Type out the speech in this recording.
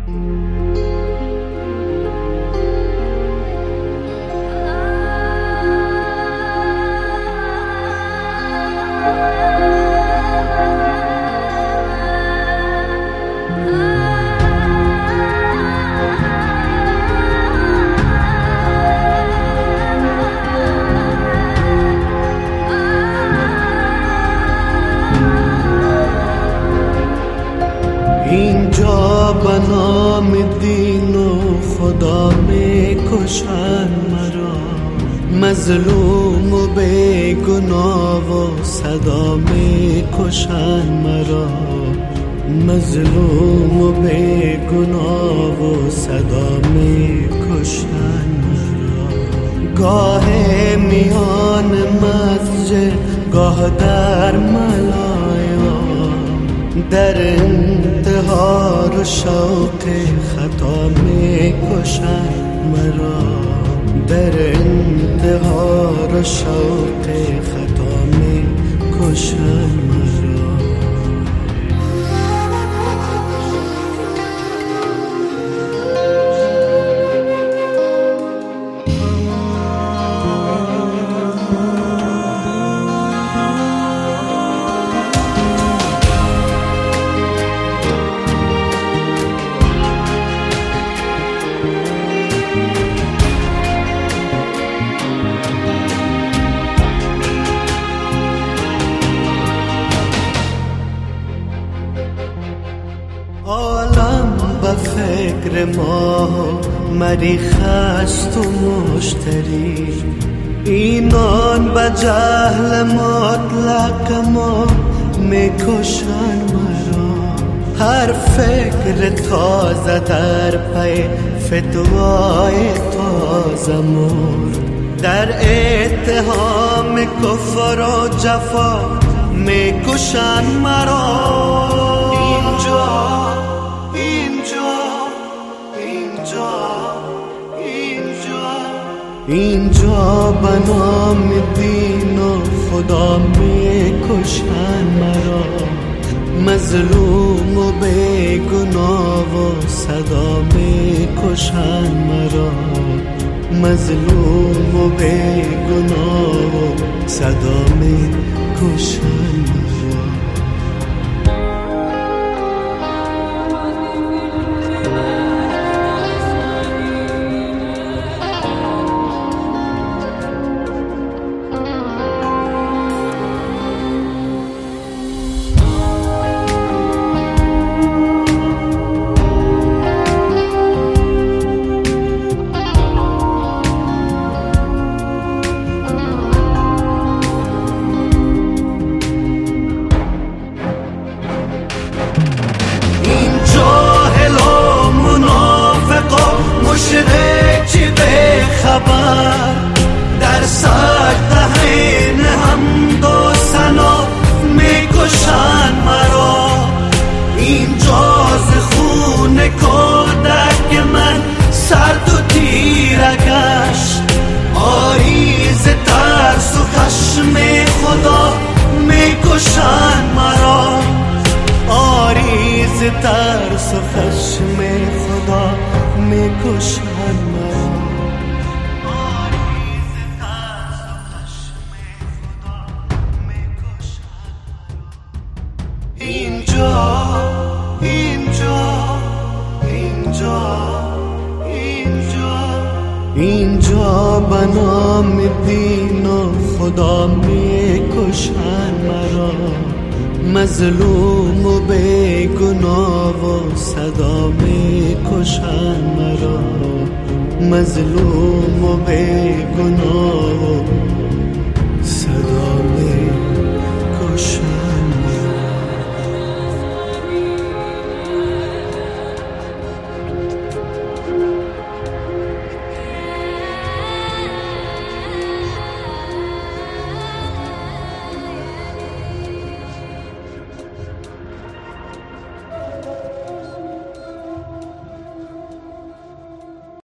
اینجا به نام دین و خدا می کشن مرا، مظلوم و بیگناه و صدا می کشن مرا، مظلوم و بیگناه و صدا می کشن مرا. گاه میان مسجد گاه در ملایا، در انتحار و شوق خطا می کشن مرا، در انتحار و شوق خطا می کشن مرا. عالم به فکر ما مریخ است و مشتری، اینان به جهل مطلق ما میکشن مرا. هر فکر تازه در پی فتوای تازه مرد، در اتهام کفر و جفا میکشن مرا. اینجا به نام دین و خدا می کشن مرا، مظلوم و بیگناه و صدا می کشن مرا، مظلوم و بیگناه و صدا می کشن مرا. مشرک به خبر در سجده حمد و ثنا میکشن مرا. اینجا ز خون کودک من سرد و تیره گشت، آری ز ترس و خشم خدا میکشن مرا، آری ز ترس و خشم خدا میکشن مرا. اینجا به نام دین و خدا میکشن مرا، مظلوم و بیگناه و صدا میکشن مرا، مظلوم و بیگناه و